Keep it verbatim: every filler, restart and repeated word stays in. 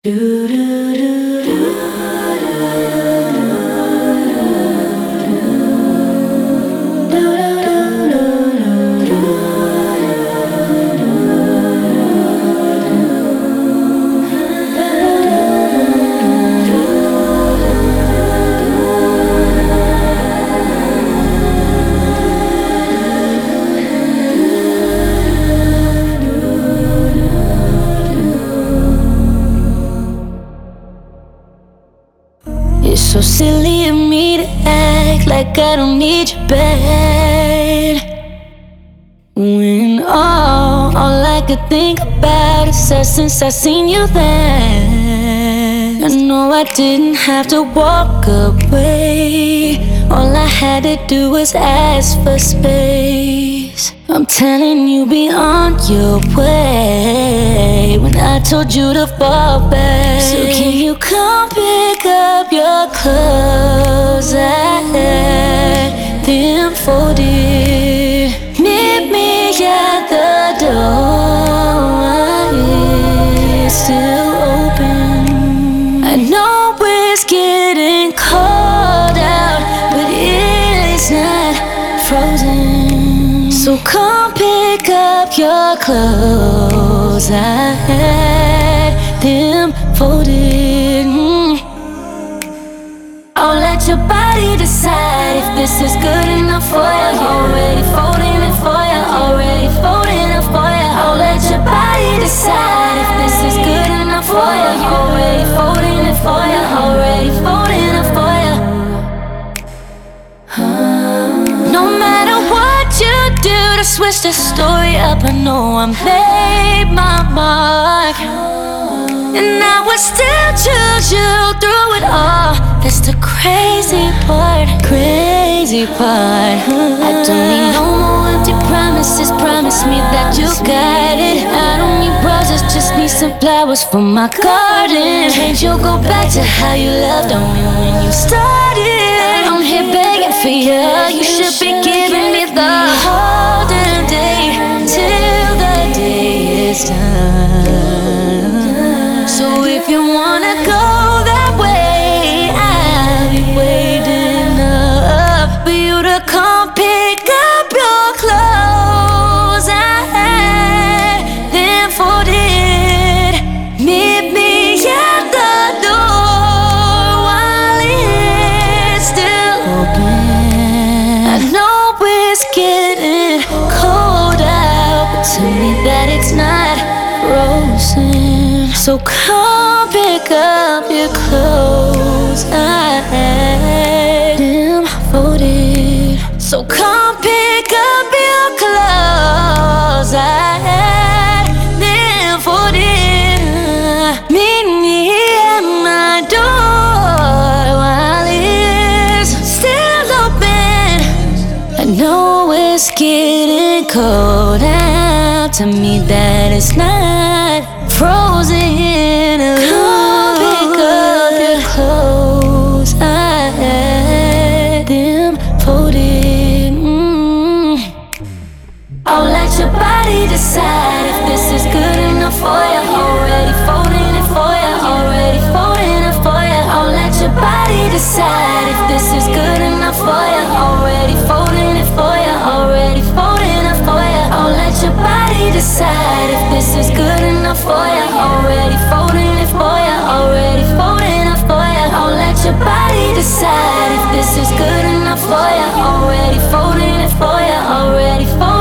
It's so silly of me to act like I don't need you back, when all, all I could think about is us since I seen you then. I know I didn't have to walk away, all I had to do was ask for space. I'm telling you, be on your way when I told you to fall back. So can you come pick up your clothes? I had them folded. Meet me at the door, it's still open. I know it's getting cold out, but it's not frozen. So come pick up your clothes, I had them folded. mm. I'll let your body decide if this is good enough for you. Already folding it for you, already folding it for you. I'll let your body decide if this is good enough for you. Already folding it for you, already folding it for you. No matter what you do to switch the story up, I know I made my mark, and I would still choose you through it all. That's the crazy part, crazy part. I don't need no more empty promises. Promise me that you got it. I don't need roses, just need some flowers for my garden. Can't you go back to how you loved on me when you started? I'm here begging for you. You should be giving me the whole damn day till the day is done. So if you wanna go that way, I'll be waiting up for you to come pick up your clothes. I had them folded. Meet me at the door while it's still open. I know it's getting cold out, but tell me that it's not frozen. So come pick up your clothes, I had them folded. So come pick up your clothes, I had them folded. Meet me at my door while it's still open. I know it's getting cold out, to me that it's not frozen. Come pick up your clothes, I had them folded. mm. I'll let your body decide if this is good enough for you. Already folding it for you, already folding it for you. I'll let your body decide if this is good enough for you. Already folding it for you, already folding it for you. I'll let your body decide. decide if this is good enough for you. Already folding it for you, already folding it for you. I'll let your body decide if this is good enough for you. Already folding it for you, already folding